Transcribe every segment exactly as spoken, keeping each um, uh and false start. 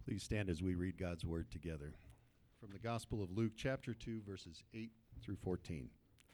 Please stand as we read God's word together. From the Gospel of Luke, chapter two, verses eight through fourteen.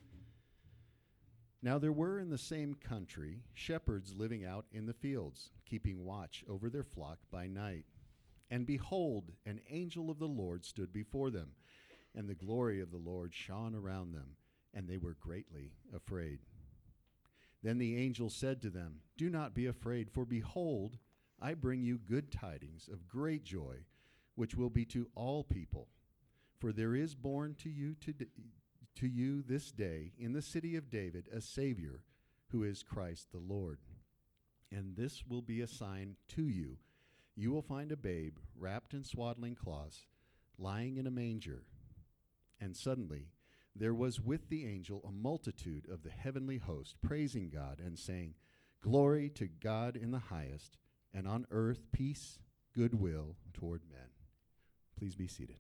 Now there were in the same country shepherds living out in the fields, keeping watch over their flock by night. And behold, an angel of the Lord stood before them, and the glory of the Lord shone around them, and they were greatly afraid. Then the angel said to them, "Do not be afraid, for behold, I bring you good tidings of great joy, which will be to all people. For there is born to you to, to you this day in the city of David a Savior, who is Christ the Lord. And this will be a sign to you. You will find a babe wrapped in swaddling cloths, lying in a manger." And suddenly there was with the angel a multitude of the heavenly host, praising God and saying, "Glory to God in the highest, and on earth peace, goodwill toward men." Please be seated.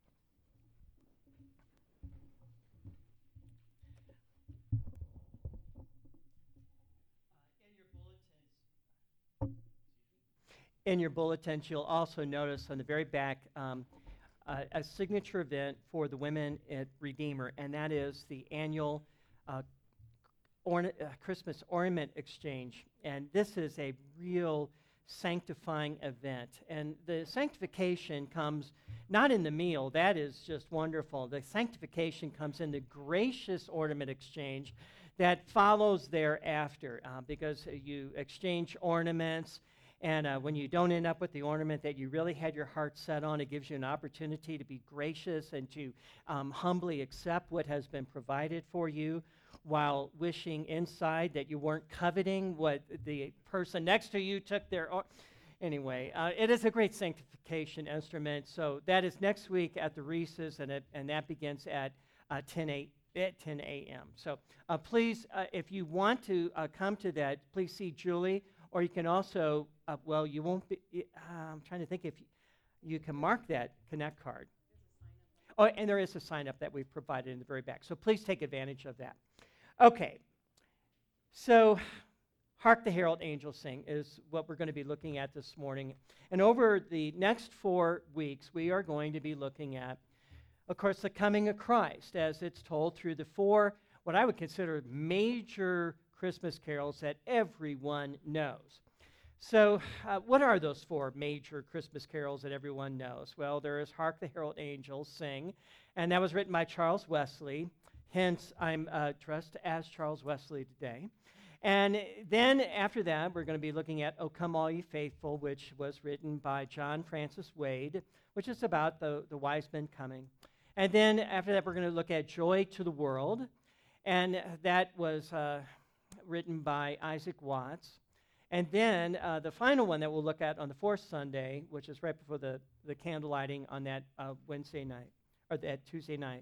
In your bulletins, you'll also notice on the very back um, uh, a signature event for the women at Redeemer, and that is the annual uh, orna- uh, Christmas ornament exchange. And this is a real sanctifying event. And the sanctification comes not in the meal, that is just wonderful. The sanctification comes in the gracious ornament exchange that follows thereafter, uh, because you exchange ornaments. And uh, when you don't end up with the ornament that you really had your heart set on, it gives you an opportunity to be gracious and to um, humbly accept what has been provided for you, while wishing inside that you weren't coveting what the person next to you took their or- Anyway, uh, it is a great sanctification instrument. So that is next week at the Reese's, and, it, and that begins at uh, ten a.m. So uh, please, uh, if you want to uh, come to that, please see Julie. Or you can also, uh, well, you won't be, uh, I'm trying to think if you, you can mark that Connect card. Oh, and there is a sign up that we've provided in the very back. So please take advantage of that. Okay. So, Hark the Herald Angels Sing is what we're going to be looking at this morning. And over the next four weeks, we are going to be looking at, of course, the coming of Christ, as it's told through the four, what I would consider major Christmas carols that everyone knows. So uh, what are those four major Christmas carols that everyone knows? Well, there is Hark the Herald Angels Sing, and that was written by Charles Wesley. Hence, I'm uh, dressed as Charles Wesley today. And then after that, we're going to be looking at O Come All Ye Faithful, which was written by John Francis Wade, which is about the, the wise men coming. And then after that, we're going to look at Joy to the World, and that was uh, written by Isaac Watts. And then uh, the final one that we'll look at on the fourth Sunday, which is right before the, the candle lighting on that uh, Wednesday night, or that Tuesday night,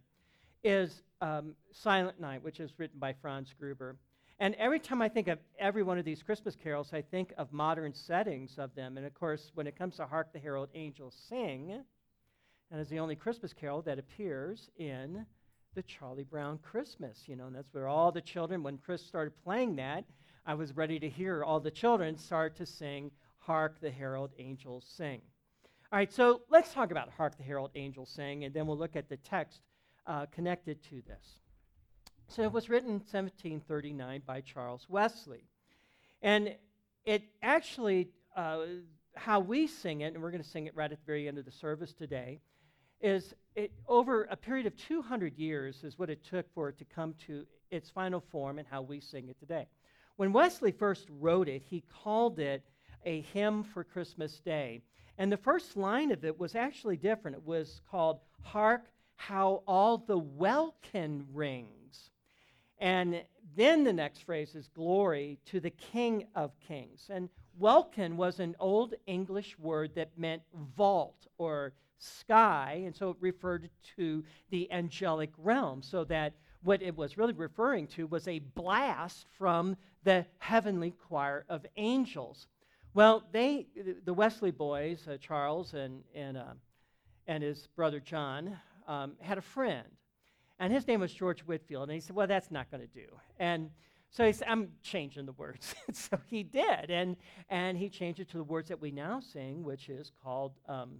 is um, Silent Night, which is written by Franz Gruber. And every time I think of every one of these Christmas carols, I think of modern settings of them. And of course, when it comes to Hark the Herald Angels Sing, that is the only Christmas carol that appears in the Charlie Brown Christmas, you know, and that's where all the children, when Chris started playing that, I was ready to hear all the children start to sing Hark the Herald Angels Sing. All right, so let's talk about Hark the Herald Angels Sing, and then we'll look at the text uh, connected to this. So it was written in seventeen thirty-nine by Charles Wesley. And it actually, uh, how we sing it, and we're going to sing it right at the very end of the service today, is it, over a period of two hundred years is what it took for it to come to its final form and how we sing it today. When Wesley first wrote it, he called it a hymn for Christmas Day. And the first line of it was actually different. It was called, "Hark how all the welkin rings." And then the next phrase is, "Glory to the King of Kings." And welkin was an old English word that meant vault or sky, and so it referred to the angelic realm, so that what it was really referring to was a blast from the heavenly choir of angels. Well, they, the Wesley boys, uh, Charles and and uh, and his brother John, um, had a friend, and his name was George Whitfield, and he said, "Well, that's not going to do." And so he said, "I'm changing the words." So he did, and and he changed it to the words that we now sing, which is called um,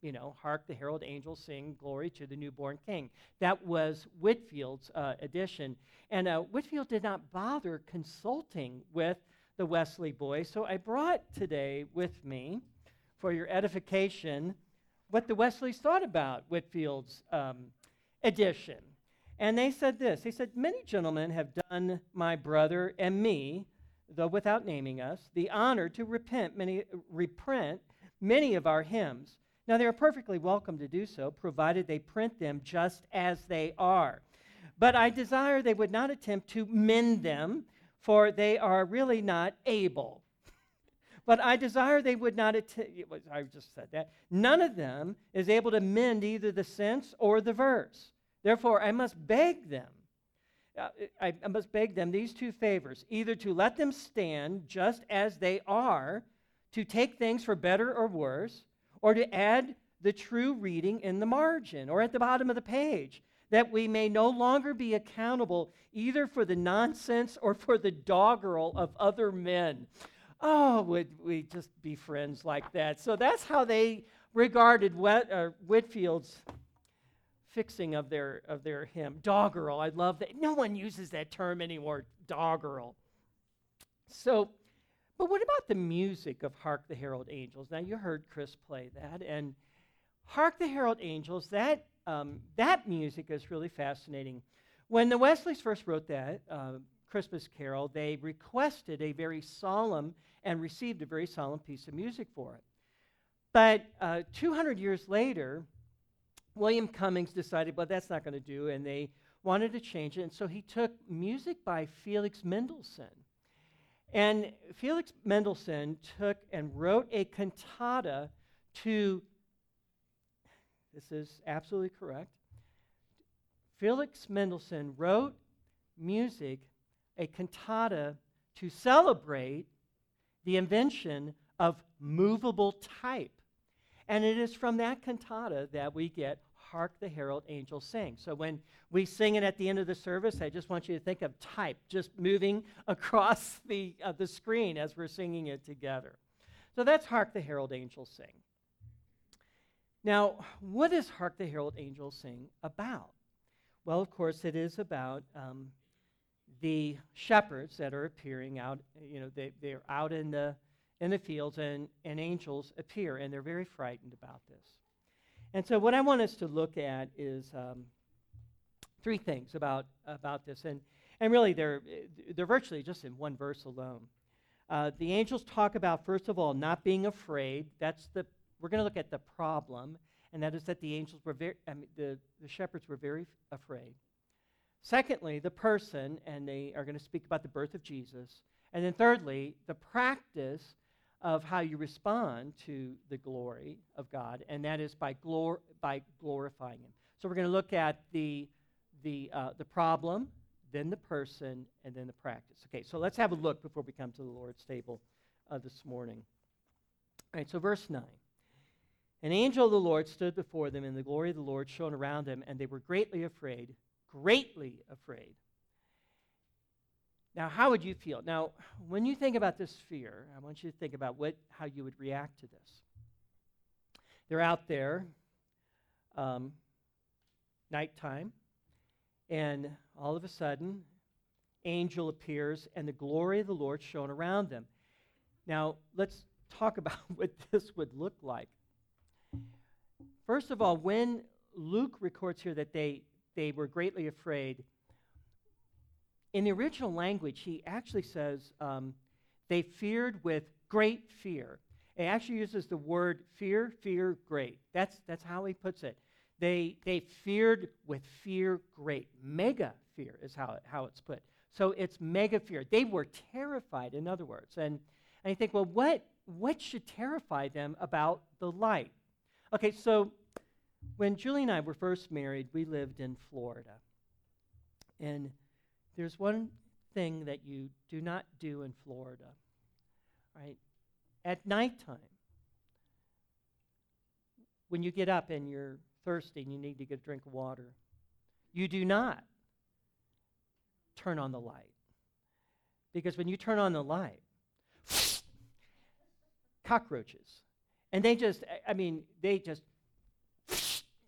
you know, hark the herald angels sing glory to the newborn king. That was Whitfield's uh, edition. And uh, Whitfield did not bother consulting with the Wesley boys, so I brought today with me, for your edification, what the Wesleys thought about Whitfield's um, edition. And they said this. They said, many gentlemen have done my brother and me, though without naming us, the honor to repent many, reprint many of our hymns. Now, they are perfectly welcome to do so, provided they print them just as they are. But I desire they would not attempt to mend them, for they are really not able. But I desire they would not attempt, I just said that, none of them is able to mend either the sense or the verse. Therefore, I must beg them, uh, I, I must beg them these two favors, either to let them stand just as they are, to take things for better or worse, or to add the true reading in the margin or at the bottom of the page, that we may no longer be accountable either for the nonsense or for the doggerel of other men. Oh, would we just be friends like that? So that's how they regarded Whit, uh, Whitfield's fixing of their of their hymn. Doggerel, I love that. No one uses that term anymore, doggerel. So, but what about the music of Hark the Herald Angels? Now, you heard Chris play that, and Hark the Herald Angels, that, um, that music is really fascinating. When the Wesleys first wrote that uh, Christmas carol, they requested a very solemn and received a very solemn piece of music for it. But uh, two hundred years later, William Cummings decided, well, that's not going to do, and they wanted to change it, and so he took music by Felix Mendelssohn. And Felix Mendelssohn took and wrote a cantata to, this is absolutely correct, Felix Mendelssohn wrote music, a cantata, to celebrate the invention of movable type. And it is from that cantata that we get Hark the Herald Angels Sing. So when we sing it at the end of the service, I just want you to think of type just moving across the, uh, the screen as we're singing it together. So that's Hark the Herald Angels Sing. Now, what is Hark the Herald Angels Sing about? Well, of course, it is about um, the shepherds that are appearing out, you know, they, they're out in the in the fields, and, and angels appear, and they're very frightened about this. And so what I want us to look at is um, three things about, about this, and, and really they're, they're virtually just in one verse alone. Uh, the angels talk about, first of all, not being afraid. That's the, we're going to look at the problem, and that is that the angels were very, I mean, the, the shepherds were very f- afraid. Secondly, the person, and they are going to speak about the birth of Jesus. And then thirdly, the practice of how you respond to the glory of God, and that is by, glor- by glorifying Him. So we're going to look at the, the, uh, the problem, then the person, and then the practice. Okay, so let's have a look before we come to the Lord's table uh, this morning. All right, so verse nine. An angel of the Lord stood before them, and the glory of the Lord shone around them, and they were greatly afraid, greatly afraid. Now, how would you feel? Now, when you think about this fear, I want you to think about what, how you would react to this. They're out there, um, nighttime, and all of a sudden, angel appears, and the glory of the Lord shone around them. Now, let's talk about what this would look like. First of all, when Luke records here that they, they were greatly afraid, in the original language, he actually says um, they feared with great fear. He actually uses the word fear, fear, great. That's, that's how he puts it. They, they feared with fear great. Mega fear is how, it, how it's put. So it's mega fear. They were terrified, in other words. And, and you think, well, what, what should terrify them about the light? Okay, so when Julie and I were first married, we lived in Florida. And there's one thing that you do not do in Florida, right? At nighttime, when you get up and you're thirsty and you need to get a drink of water, you do not turn on the light. Because when you turn on the light, cockroaches. And they just, I mean, they just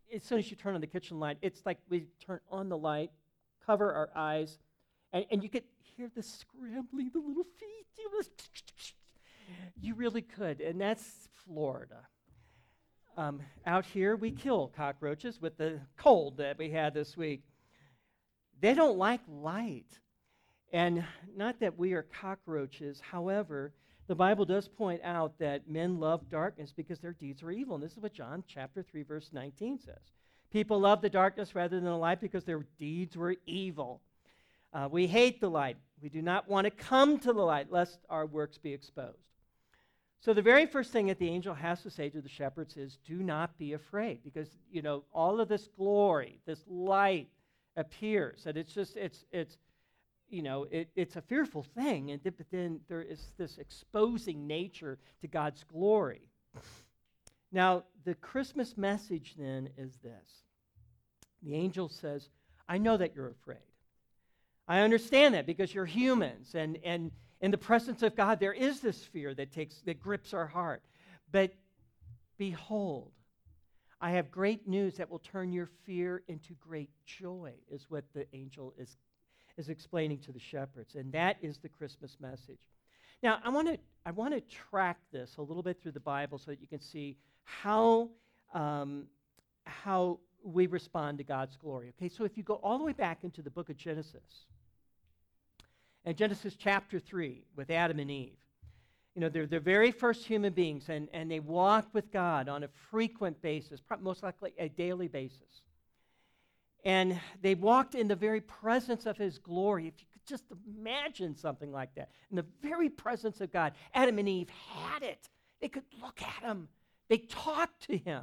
as soon as you turn on the kitchen light, it's like we turn on the light, cover our eyes, and, and you could hear the scrambling, the little feet. You, know, you really could, and that's Florida. Um, out here, we kill cockroaches with the cold that we had this week. They don't like light. And not that we are cockroaches. However, the Bible does point out that men love darkness because their deeds are evil. And this is what John chapter three, verse nineteen says. People love the darkness rather than the light because their deeds were evil. Uh, we hate the light. We do not want to come to the light lest our works be exposed. So the very first thing that the angel has to say to the shepherds is, do not be afraid, because, you know, all of this glory, this light appears, and it's just, it's, it's, you know, it, it's a fearful thing, and th- but then there is this exposing nature to God's glory. Now, the Christmas message then is this. The angel says, I know that you're afraid. I understand that because you're humans, and, and in the presence of God, there is this fear that takes that grips our heart. But behold, I have great news that will turn your fear into great joy, is what the angel is, is explaining to the shepherds. And that is the Christmas message. Now, I want to I want to track this a little bit through the Bible so that you can see how, um, how we respond to God's glory. Okay, so if you go all the way back into the book of Genesis, and Genesis chapter three with Adam and Eve, you know, they're the very first human beings, and, and they walked with God on a frequent basis, most likely a daily basis. And they walked in the very presence of his glory. If you could just imagine something like that. In the very presence of God, Adam and Eve had it. They could look at him. They talked to him.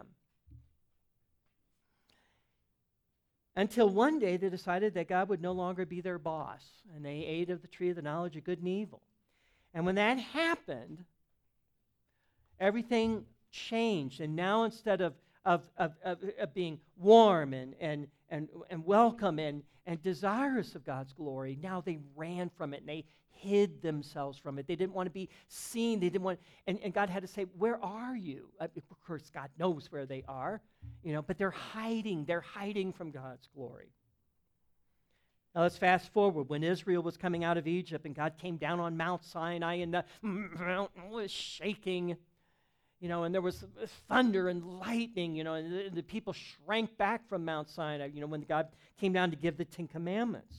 Until one day they decided that God would no longer be their boss, and they ate of the tree of the knowledge of good and evil. And when that happened, everything changed. And now instead of, of, of, of, of being warm and, and, and, and welcome and, and desirous of God's glory, now they ran from it and they hid themselves from it. They didn't want to be seen. They didn't want, and, and God had to say, where are you? Uh, of course, God knows where they are, you know, but they're hiding. They're hiding from God's glory. Now let's fast forward. When Israel was coming out of Egypt and God came down on Mount Sinai and the mountain was shaking, you know, and there was thunder and lightning, you know, and the, the people shrank back from Mount Sinai, you know, when God came down to give the Ten Commandments.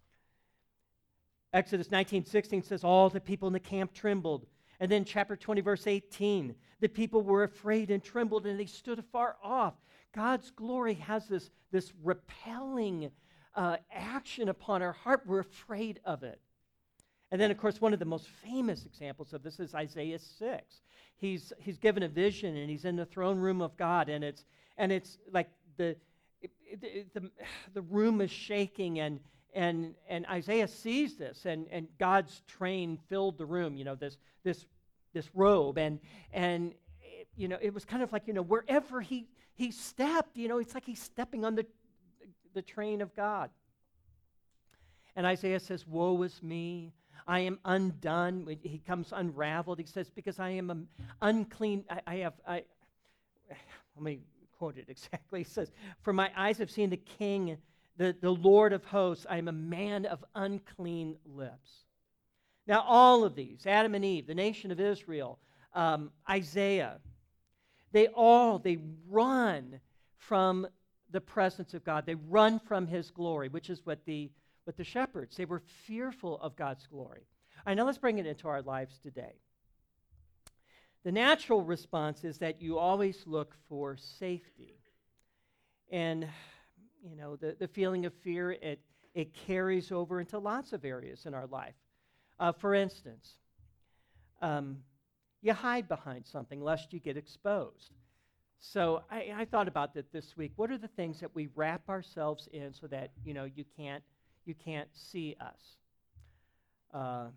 Exodus nineteen sixteen says, all the people in the camp trembled. And then chapter twenty, verse eighteen, the people were afraid and trembled, and they stood afar off. God's glory has this, this repelling uh, action upon our heart. We're afraid of it. And then, of course, one of the most famous examples of this is Isaiah six. He's, he's given a vision, and he's in the throne room of God, and it's, and it's like the, it, it, the, the room is shaking, and And and Isaiah sees this, and, and God's train filled the room, you know, this this this robe, and and it, you know, it was kind of like, you know, wherever he he stepped, you know, it's like he's stepping on the the train of God. And Isaiah says, "Woe is me! I am undone." He comes unraveled. He says, "Because I am um, unclean. I, I have I." Let me quote it exactly. He says, "For my eyes have seen the King, The, the Lord of hosts. I am a man of unclean lips." Now, all of these, Adam and Eve, the nation of Israel, um, Isaiah, they all, they run from the presence of God. They run from his glory, which is what the, what the shepherds, they were fearful of God's glory. All right, now let's bring it into our lives today. The natural response is that you always look for safety. And you know, the, the feeling of fear, it, it carries over into lots of areas in our life. Uh, for instance, um, you hide behind something lest you get exposed. So I, I thought about that this week. What are the things that we wrap ourselves in so that, you know, you can't, you can't see us? Uh,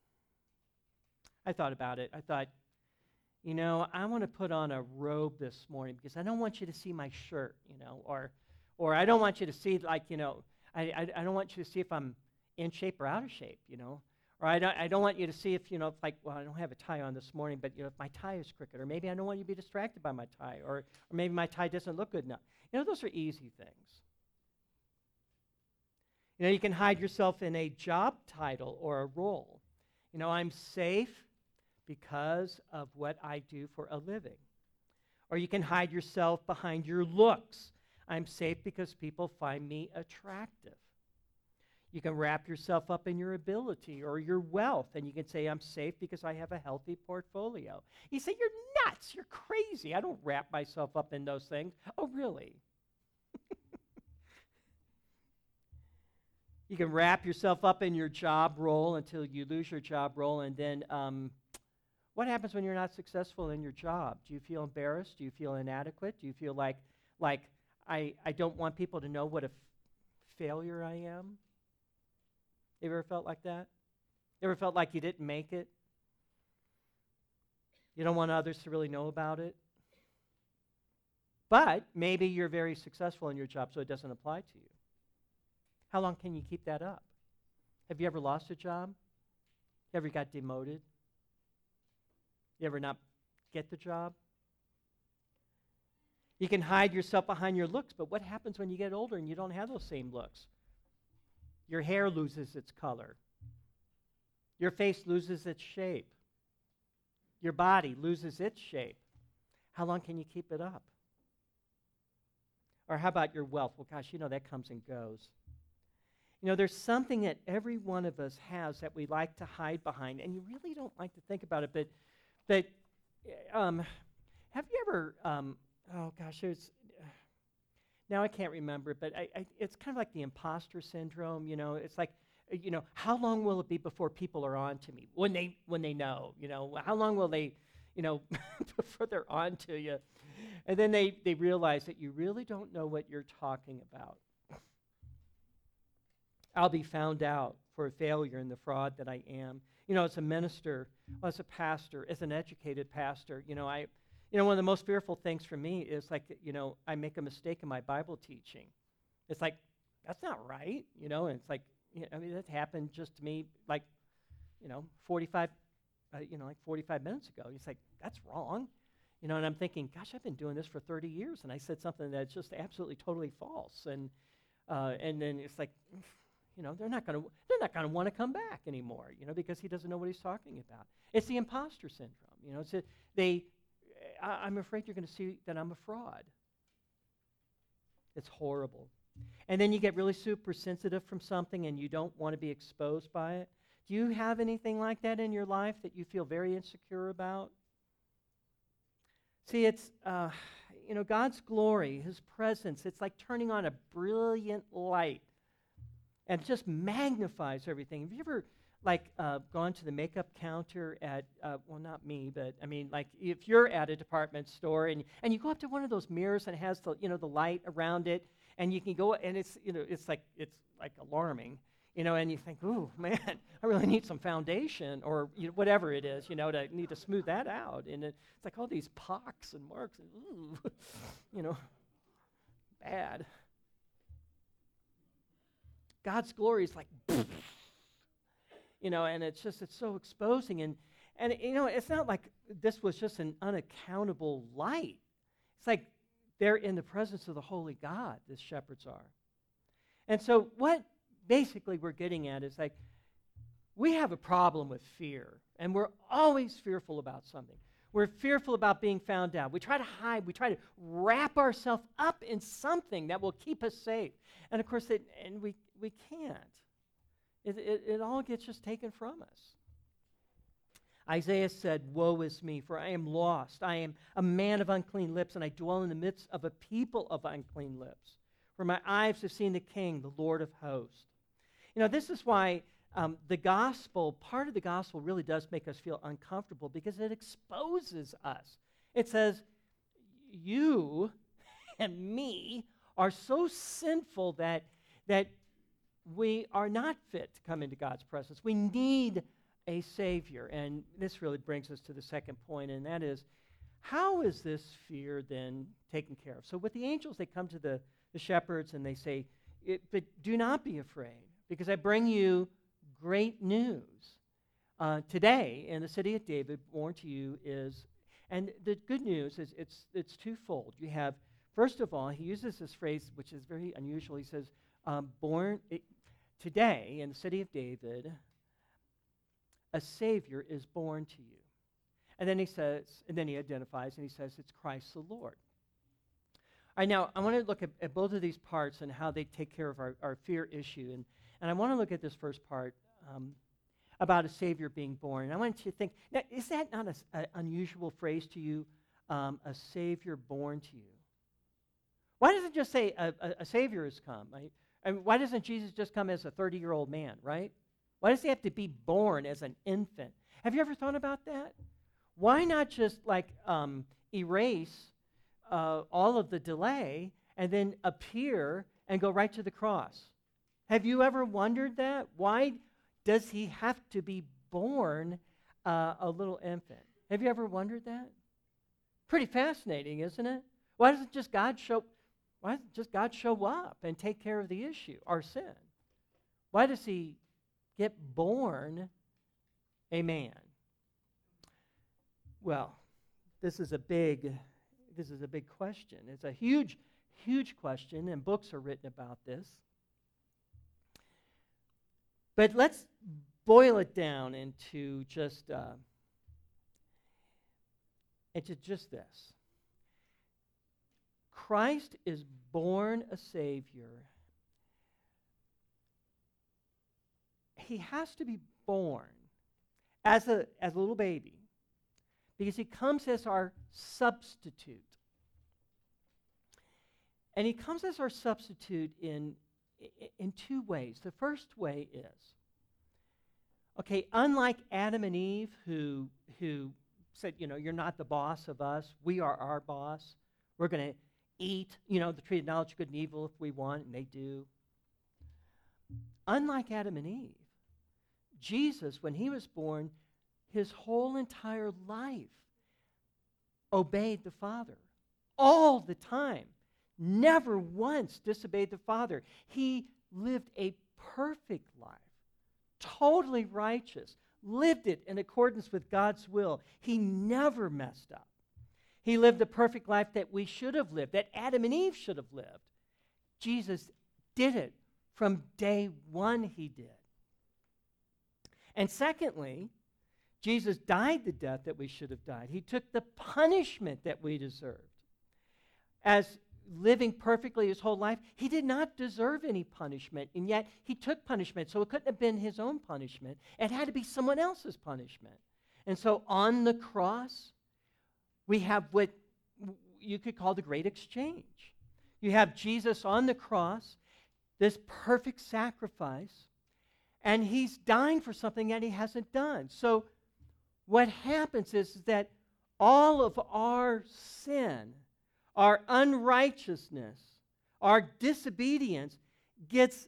I thought about it. I thought, you know, I want to put on a robe this morning because I don't want you to see my shirt, you know, or Or I don't want you to see, like, you know, I, I, I don't want you to see if I'm in shape or out of shape, you know. Or I don't, I don't want you to see if, you know, if like, well, I don't have a tie on this morning, but, you know, if my tie is crooked, or maybe I don't want you to be distracted by my tie, or, or maybe my tie doesn't look good enough. You know, those are easy things. You know, you can hide yourself in a job title or a role. You know, I'm safe because of what I do for a living. Or you can hide yourself behind your looks. I'm safe because people find me attractive. You can wrap yourself up in your ability or your wealth, and you can say, I'm safe because I have a healthy portfolio. You say, you're nuts, you're crazy. I don't wrap myself up in those things. Oh, really? You can wrap yourself up in your job role until you lose your job role, and then um, what happens when you're not successful in your job? Do you feel embarrassed? Do you feel inadequate? Do you feel like, like I, I don't want people to know what a f- failure I am? You ever felt like that? You ever felt like you didn't make it? You don't want others to really know about it? But maybe you're very successful in your job, so it doesn't apply to you. How long can you keep that up? Have you ever lost a job? You ever got demoted? You ever not get the job? You can hide yourself behind your looks, but what happens when you get older and you don't have those same looks? Your hair loses its color. Your face loses its shape. Your body loses its shape. How long can you keep it up? Or how about your wealth? Well, gosh, you know, that comes and goes. You know, there's something that every one of us has that we like to hide behind, and you really don't like to think about it, but, but um, have you ever, um, oh gosh, there's, uh, now I can't remember it, but I, I, it's kind of like the imposter syndrome, you know, it's like, uh, you know, how long will it be before people are on to me, when they, when they know, you know, how long will they, you know, before they're on to you, and then they, they realize that you really don't know what you're talking about. I'll be found out for a failure in the fraud that I am. You know, as a minister, as a pastor, as an educated pastor, you know, I, you know, one of the most fearful things for me is like, you know, I make a mistake in my Bible teaching. It's like, that's not right, you know, and it's like, you know, I mean, that happened just to me like, you know, forty-five, uh, you know, like forty-five minutes ago. It's like, that's wrong, you know, and I'm thinking, gosh, I've been doing this for thirty years, and I said something that's just absolutely totally false, and uh, and then it's like, you know, they're not going to they're not going to want to come back anymore, you know, because he doesn't know what he's talking about. It's the imposter syndrome, you know. It's a, they, I, I'm afraid you're going to see that I'm a fraud. It's horrible. And then you get really super sensitive from something, and you don't want to be exposed by it. Do you have anything like that in your life that you feel very insecure about? See, it's, uh, you know, God's glory, His presence, it's like turning on a brilliant light. And it just magnifies everything. Have you ever, like, uh, gone to the makeup counter at, uh, well, not me, but, I mean, like, if you're at a department store and, and you go up to one of those mirrors and it has the, you know, the light around it, and you can go, and it's, you know, it's like, it's like alarming, you know, and you think, ooh, man, I really need some foundation, or you know, whatever it is, you know, to need to smooth that out. And it, it's like all these pocks and marks, and ooh, you know, bad. God's glory is like, you know, and it's just, it's so exposing. And, and, you know, it's not like this was just an unaccountable light. It's like they're in the presence of the holy God, the shepherds are. And so what basically we're getting at is like, we have a problem with fear, and we're always fearful about something. We're fearful about being found out. We try to hide. We try to wrap ourselves up in something that will keep us safe. And of course, it, and we, we can't. It, it, it all gets just taken from us. Isaiah said, "Woe is me, for I am lost. I am a man of unclean lips, and I dwell in the midst of a people of unclean lips. For my eyes have seen the King, the Lord of hosts." You know, this is why um, the gospel, part of the gospel really does make us feel uncomfortable, because it exposes us. It says, you and me are so sinful that, that we are not fit to come into God's presence. We need a Savior. And this really brings us to the second point, and that is, how is this fear then taken care of? So with the angels, they come to the, the shepherds and they say, it, but do not be afraid, because I bring you great news uh, today in the city of David, born to you is, and the good news is it's, it's twofold. You have, first of all, he uses this phrase, which is very unusual. He says, um, born it, today in the city of David, a Savior is born to you. And then he says, and then he identifies and he says, it's Christ the Lord. All right, now I want to look at, at both of these parts and how they take care of our, our fear issue. And, and I want to look at this first part um, about a Savior being born. And I want you to think, now, is that not an unusual phrase to you, um, a Savior born to you? Why doesn't it just say a, a, a Savior has come? Right? I mean, why doesn't Jesus just come as a thirty-year-old man, right? Why does he have to be born as an infant? Have you ever thought about that? Why not just like um, erase uh, all of the delay and then appear and go right to the cross? Have you ever wondered that? Why does he have to be born uh, a little infant? Have you ever wondered that? Pretty fascinating, isn't it? Why doesn't just God show? Why doesn't just God show up and take care of the issue, our sin? Why does he get born a man? Well, this is a big, this is a big question. It's a huge, huge question, and books are written about this. But let's boil it down into just, uh, into just this. Christ is born a Savior. He has to be born as a, as a little baby because he comes as our substitute. And he comes as our substitute in, in two ways. The first way is, okay, unlike Adam and Eve who, who said, you know, you're not the boss of us, we are our boss. We're going to eat, you know, the tree of knowledge of good and evil if we want, and they do. Unlike Adam and Eve, Jesus, when he was born, his whole entire life obeyed the Father all the time. Never once disobeyed the Father. He lived a perfect life, totally righteous, lived it in accordance with God's will. He never messed up. He lived the perfect life that we should have lived, that Adam and Eve should have lived. Jesus did it from day one, he did. And secondly, Jesus died the death that we should have died. He took the punishment that we deserved. As living perfectly his whole life, he did not deserve any punishment, and yet he took punishment, so it couldn't have been his own punishment. It had to be someone else's punishment. And so on the cross, we have what you could call the great exchange. You have Jesus on the cross, this perfect sacrifice, and he's dying for something that he hasn't done. So what happens is that all of our sin, our unrighteousness, our disobedience gets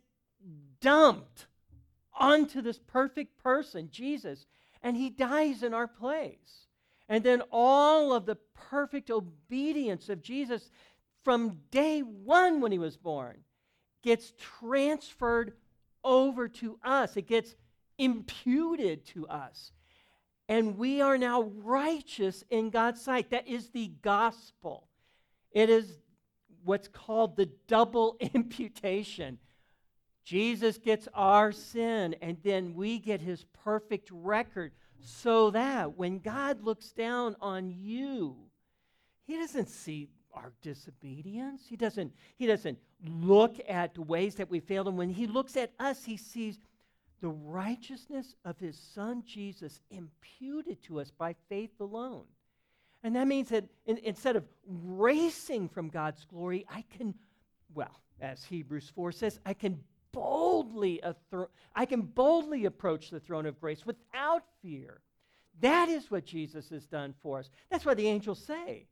dumped onto this perfect person, Jesus, and he dies in our place. And then all of the perfect obedience of Jesus from day one when he was born gets transferred over to us. It gets imputed to us. And we are now righteous in God's sight. That is the gospel. It is what's called the double imputation. Jesus gets our sin, and then we get his perfect record, so that when God looks down on you, he doesn't see our disobedience. He doesn't, he doesn't look at the ways that we failed him. When he looks at us, he sees the righteousness of his son Jesus imputed to us by faith alone. And that means that in, instead of racing from God's glory, I can, well, as Hebrews four says, I can boldly athro- I can boldly approach the throne of grace without fear. That is what Jesus has done for us. That's why the angels say,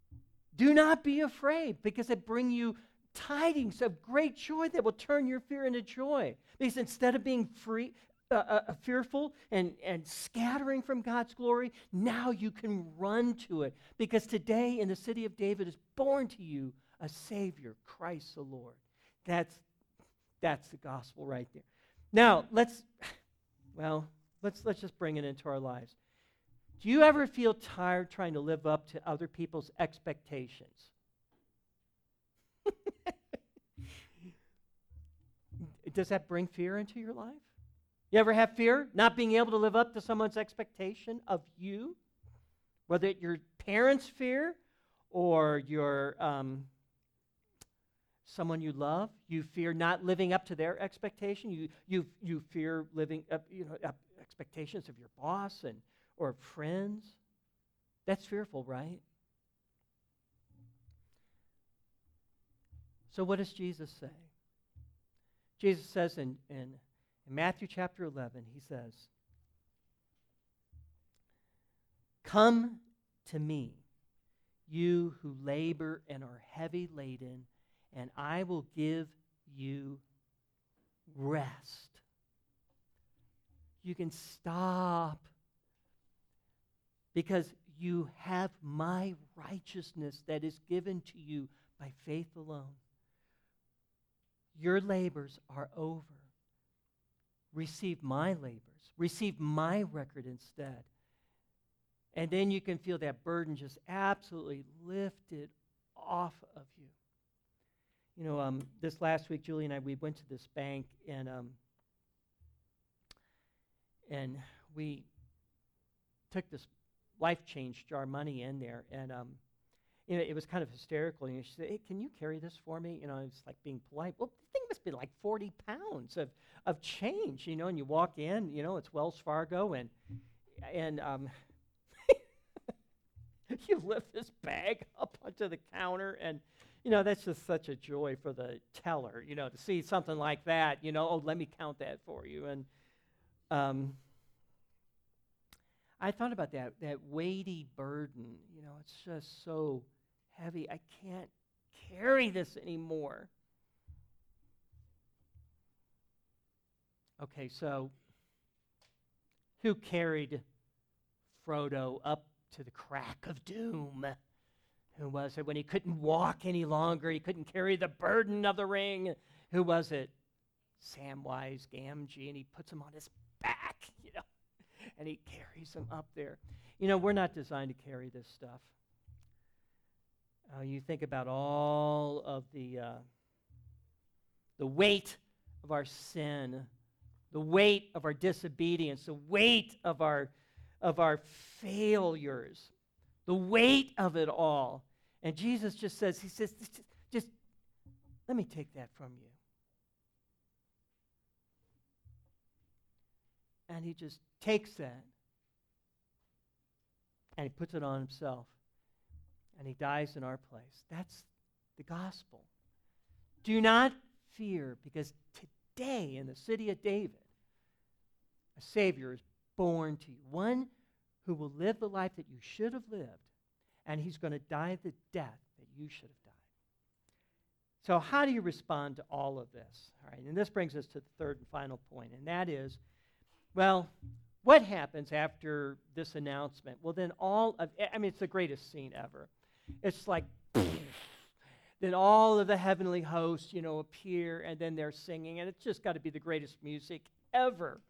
do not be afraid, because I bring you tidings of great joy that will turn your fear into joy. Because instead of being free, uh, uh, fearful and, and scattering from God's glory, now you can run to it. Because today in the city of David is born to you a Savior, Christ the Lord. That's, that's the gospel right there. Now, let's, well, Let's, let's just bring it into our lives. Do you ever feel tired trying to live up to other people's expectations? Does that bring fear into your life? You ever have fear not being able to live up to someone's expectation of you? Whether it's your parents' fear or your um, someone you love, you fear not living up to their expectation. You you you fear living up, you know, up expectations of your boss and or friends. That's fearful, right? So what does Jesus say? Jesus says in, in, in Matthew chapter eleven, he says, "Come to me, you who labor and are heavy laden, and I will give you rest." You can stop because you have my righteousness that is given to you by faith alone. Your labors are over. Receive my labors. Receive my record instead. And then you can feel that burden just absolutely lifted off of you. You know, um, this last week, Julie and I, we went to this bank, and um, and we took this Life Change jar money in there, and um, you know, it was kind of hysterical. You know, she said, "Hey, can you carry this for me?" You know, I was like being polite. Well, the thing must be like forty pounds of of change, you know. And you walk in, you know, it's Wells Fargo, and and um, you lift this bag up onto the counter, and you know, that's just such a joy for the teller, you know, to see something like that. You know, oh, let me count that for you, and um. I thought about that, that weighty burden. You know, it's just so heavy. I can't carry this anymore. Okay, so who carried Frodo up to the crack of doom? Who was it when he couldn't walk any longer? He couldn't carry the burden of the ring. Who was it? Samwise Gamgee, and he puts him on his back, you know. And he carries them up there. You know, we're not designed to carry this stuff. Uh, you think about all of the uh, the weight of our sin, the weight of our disobedience, the weight of our of our failures, the weight of it all. And Jesus just says, he says, just, just let me take that from you. And he just takes that and he puts it on himself and he dies in our place. That's the gospel. Do not fear, because today in the city of David, a Savior is born to you, one who will live the life that you should have lived, and he's going to die the death that you should have died. So how do you respond to all of this? All right, and this brings us to the third and final point, and that is, well, what happens after this announcement? Well, then all of, I mean, it's the greatest scene ever. It's like, then all of the heavenly hosts, you know, appear, and then they're singing, and it's just got to be the greatest music ever.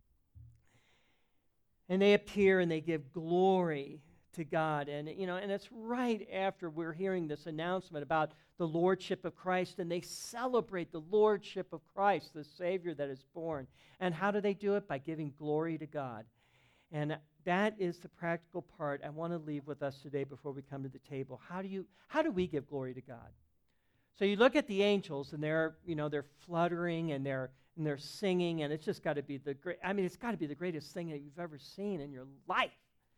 And they appear, and they give glory to God. And, you know, and it's right after we're hearing this announcement about the lordship of Christ, and they celebrate the lordship of Christ, the Savior that is born. And how do they do it? By giving glory to God. And that is the practical part I want to leave with us today before we come to the table. How do you, how do we give glory to God? So you look at the angels, and they're, you know, they're fluttering, and they're and they're singing, and it's just got to be the great, I mean, it's got to be the greatest thing that you've ever seen in your life.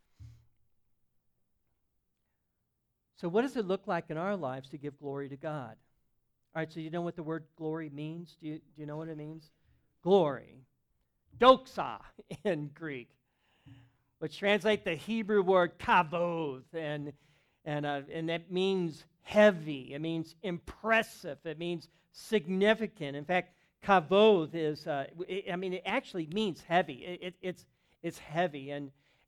So what does it look like in our lives to give glory to God? All right, so you know what the word glory means? Do you, do you know what it means? Glory. Doxa in Greek, which translates the Hebrew word kavod, and, and, uh, and that means heavy. It means impressive. It means significant. In fact, kavod is, uh, it, I mean, it actually means heavy. It, it, it's, it's heavy. And,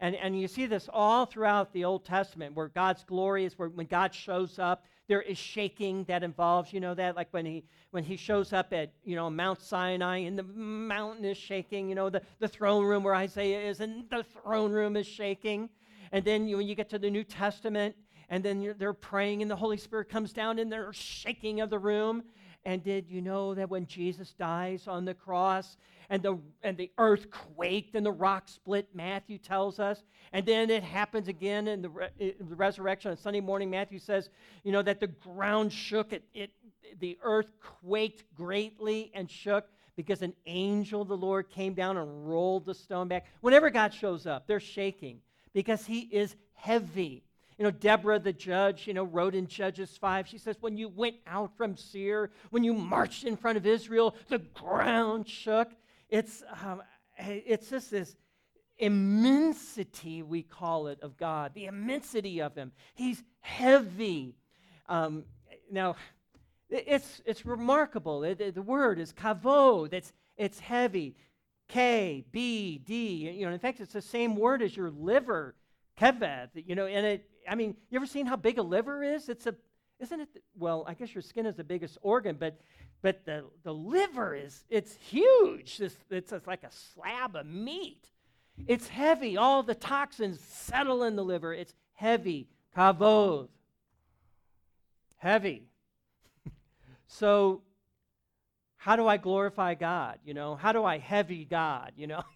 And, and you see this all throughout the Old Testament, where God's glory is, where when God shows up, there is shaking that involves, you know, that like when he when he shows up at, you know, Mount Sinai and the mountain is shaking, you know, the, the throne room where Isaiah is and the throne room is shaking. And then you, when you get to the New Testament, and then you're, they're praying and the Holy Spirit comes down and there's shaking of the room. And did you know that when Jesus dies on the cross and the and the earth quaked and the rock split, Matthew tells us, and then it happens again in the, re- in the resurrection on Sunday morning, Matthew says, you know, that the ground shook, it, it the earth quaked greatly and shook because an angel of the Lord came down and rolled the stone back. Whenever God shows up, they're shaking because he is heavy. You know, Deborah, the judge, you know, wrote in Judges five, she says, when you went out from Seir, when you marched in front of Israel, the ground shook. It's, um, it's just this immensity, we call it, of God, the immensity of him. He's heavy. Um, now, it's, it's remarkable. It, it, the word is kavod. It's, it's heavy. K, B, D. You know, in fact, it's the same word as your liver, keved, you know, and it, I mean, you ever seen how big a liver is? It's a, isn't it, well, I guess your skin is the biggest organ, but but the, the liver is, it's huge. It's, it's, it's like a slab of meat. It's heavy. All the toxins settle in the liver. It's heavy. Kavod. Heavy. So, how do I glorify God? You know, how do I heavy God? You know?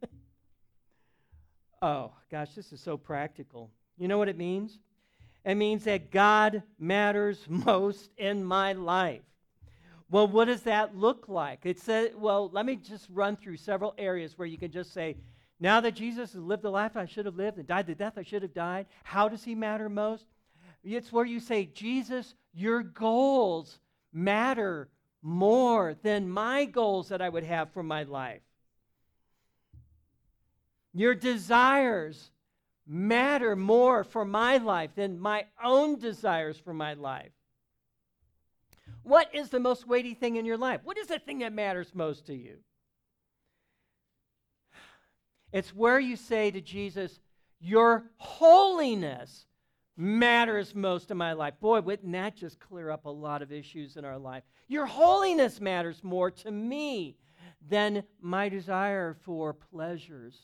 Oh, gosh, this is so practical. You know what it means? It means that God matters most in my life. Well, what does that look like? It says, well, let me just run through several areas where you can just say, now that Jesus has lived the life I should have lived and died the death I should have died, how does he matter most? It's where you say, Jesus, your goals matter more than my goals that I would have for my life. Your desires matter more for my life than my own desires for my life. What is the most weighty thing in your life? What is the thing that matters most to you? It's where you say to Jesus, your holiness matters most in my life. Boy, wouldn't that just clear up a lot of issues in our life? Your holiness matters more to me than my desire for pleasures.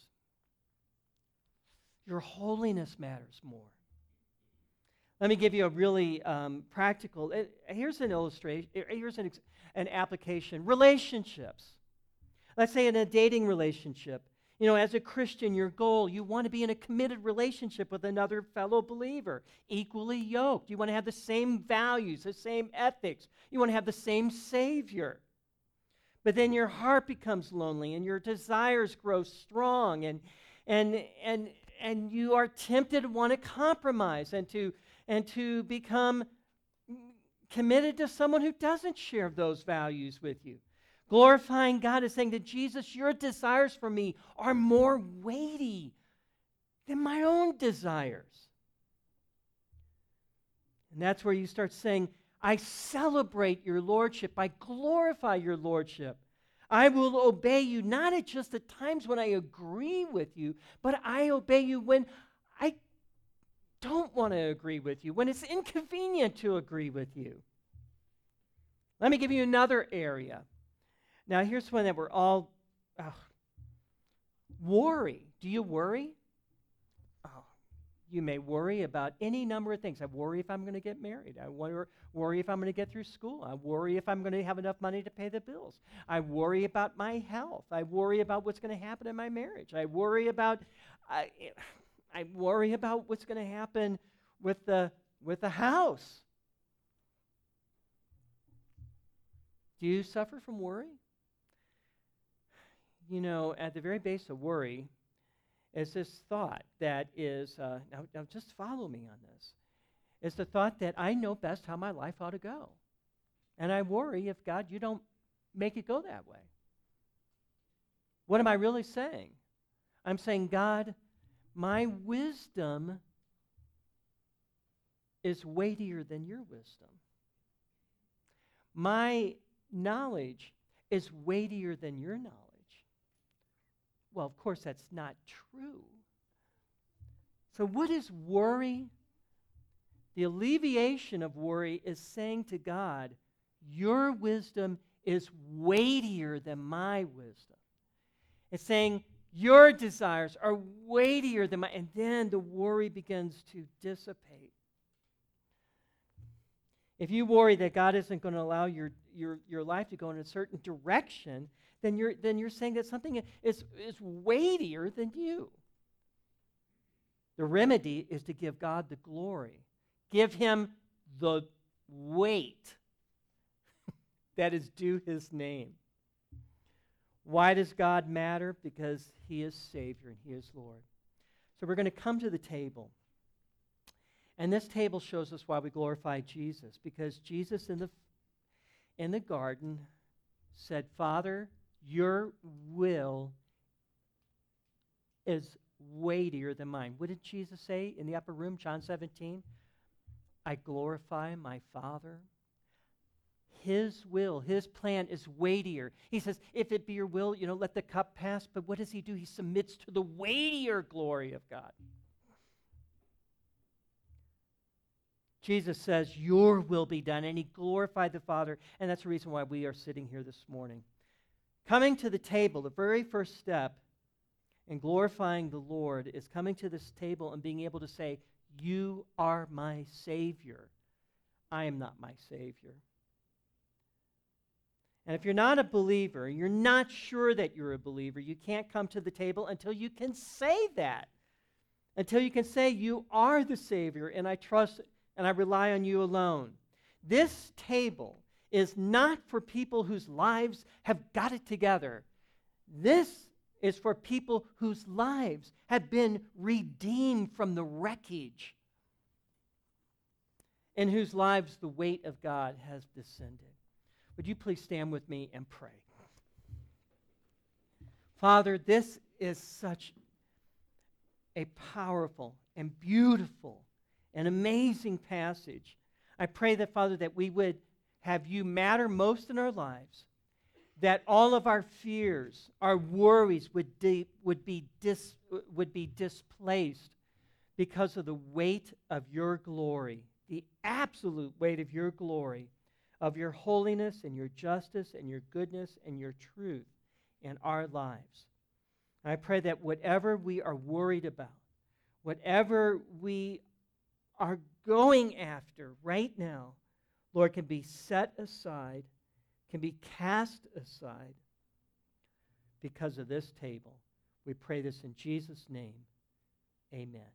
Your holiness matters more. Let me give you a really um, practical, uh, here's an illustration, here's an, ex- an application. Relationships. Let's say in a dating relationship, you know, as a Christian, your goal, you want to be in a committed relationship with another fellow believer, equally yoked. You want to have the same values, the same ethics. You want to have the same Savior. But then your heart becomes lonely and your desires grow strong and and and and you are tempted to want to compromise and to and to become committed to someone who doesn't share those values with you. Glorifying God is saying to Jesus, your desires for me are more weighty than my own desires. And that's where you start saying, I celebrate your lordship. I glorify your lordship. I will obey you, not at just the times when I agree with you, but I obey you when I don't want to agree with you, when it's inconvenient to agree with you. Let me give you another area. Now, here's one that we're all, oh, worry. Do you worry? Oh, you may worry about any number of things. I worry if I'm going to get married. I worry, worry if I'm going to get through school. I worry if I'm going to have enough money to pay the bills. I worry about my health. I worry about what's going to happen in my marriage. I worry about, I, I worry about what's going to happen with the with the house. Do you suffer from worry? You know, at the very base of worry is this thought that is, uh, now, now just follow me on this, is the thought that I know best how my life ought to go. And I worry if, God, you don't make it go that way. What am I really saying? I'm saying, God, my wisdom is weightier than your wisdom. My knowledge is weightier than your knowledge. Well, of course, that's not true. So what is worry? The alleviation of worry is saying to God, your wisdom is weightier than my wisdom. It's saying your desires are weightier than mine. And then the worry begins to dissipate. If you worry that God isn't going to allow your, your, your life to go in a certain direction, then you're, then you're saying that something is, is weightier than you. The remedy is to give God the glory. Give him the weight that is due his name. Why does God matter? Because he is Savior and he is Lord. So we're going to come to the table. And this table shows us why we glorify Jesus. Because Jesus in the, in the garden said, Father, your will is weightier than mine. What did Jesus say in the upper room, John seventeen? I glorify my Father. His will, his plan is weightier. He says, if it be your will, you know, let the cup pass. But what does he do? He submits to the weightier glory of God. Jesus says, your will be done. And he glorified the Father. And that's the reason why we are sitting here this morning. Coming to the table, the very first step in glorifying the Lord is coming to this table and being able to say, you are my Savior. I am not my Savior. And if you're not a believer, you're not sure that you're a believer, you can't come to the table until you can say that. Until you can say, you are the Savior, and I trust and I rely on you alone. This table is not for people whose lives have got it together. This is for people whose lives have been redeemed from the wreckage, in whose lives the weight of God has descended. Would you please stand with me and pray? Father, this is such a powerful and beautiful and amazing passage. I pray that, Father, that we would have you matter most in our lives, that all of our fears, our worries would, de- would, be dis- would be displaced because of the weight of your glory, the absolute weight of your glory, of your holiness and your justice and your goodness and your truth in our lives. And I pray that whatever we are worried about, whatever we are going after right now, Lord, can be set aside, can be cast aside because of this table. We pray this in Jesus' name. Amen.